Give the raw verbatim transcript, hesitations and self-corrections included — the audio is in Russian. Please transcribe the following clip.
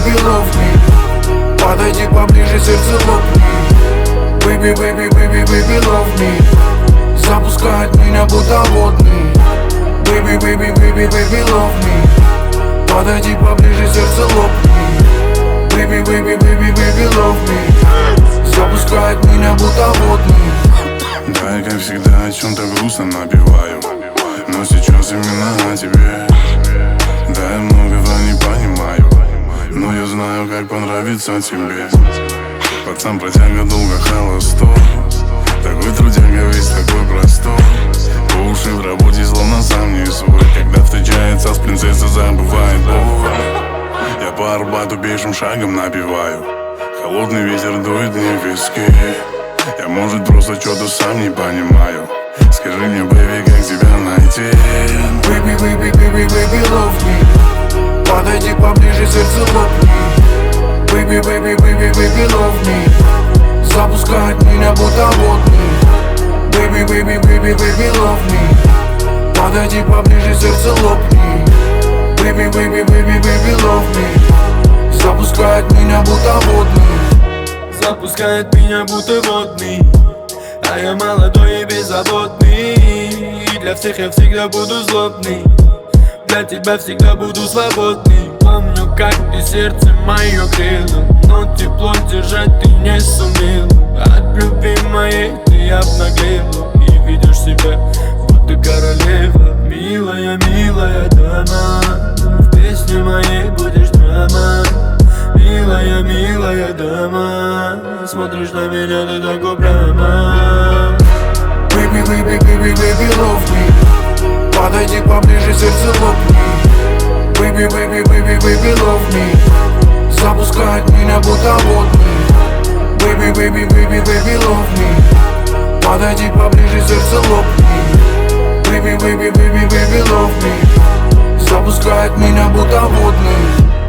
baby, love me. Подойди поближе, сердце лопни. Baby, baby, baby, baby, love me. Запускает меня будто водный. Baby, baby, baby, baby, love me. Подойди поближе, сердце лопни. Baby, baby, baby, baby, love me. Запускает меня будто водный. Да, я как всегда о чем-то грустном напеваю, но сейчас именно о тебе. Да, я многого не понимаю, но я знаю, как понравится тебе. Пацан протяга долго холостой, такой трудяга весь такой простой. По уши в работе словно сам не свой. Когда встречается с принцессой, забывает боль. Я по Арбату пешим шагом напеваю, холодный ветер дует мне в виски. Я, может, просто что-то сам не понимаю. Скажи мне, baby, как тебя найти? Baby, baby, baby, baby, love me. Подойди поближе, сердце лопни. Baby, baby, baby, baby, love me. Запускает меня будто водный. Baby, baby, baby, baby, love me. Подойди поближе, сердце лопни. Baby, baby, baby, baby, love me. Запускает меня будто водный. Запускает меня будто водный. А я молодой и беззаботный. И для всех я всегда буду злобный. Для тебя всегда буду свободный. Помню, как ты сердце мое грела, но тепло держать ты не сумел. От любви моей ты обнаглела и ведешь себя будто королева. Милая, милая дама, в песне моей будешь драма. Милая, милая дама, смотришь на меня, ты такой прямо. Baby, baby, baby, baby, love me. Подойди поближе, сердце лопни. Baby, baby, baby, baby, love me. Запускает меня будто водный. Baby, baby, baby, baby, love me. Подойди поближе, сердце лопни. Baby, baby, baby, baby, love me. Запускает меня будто водный.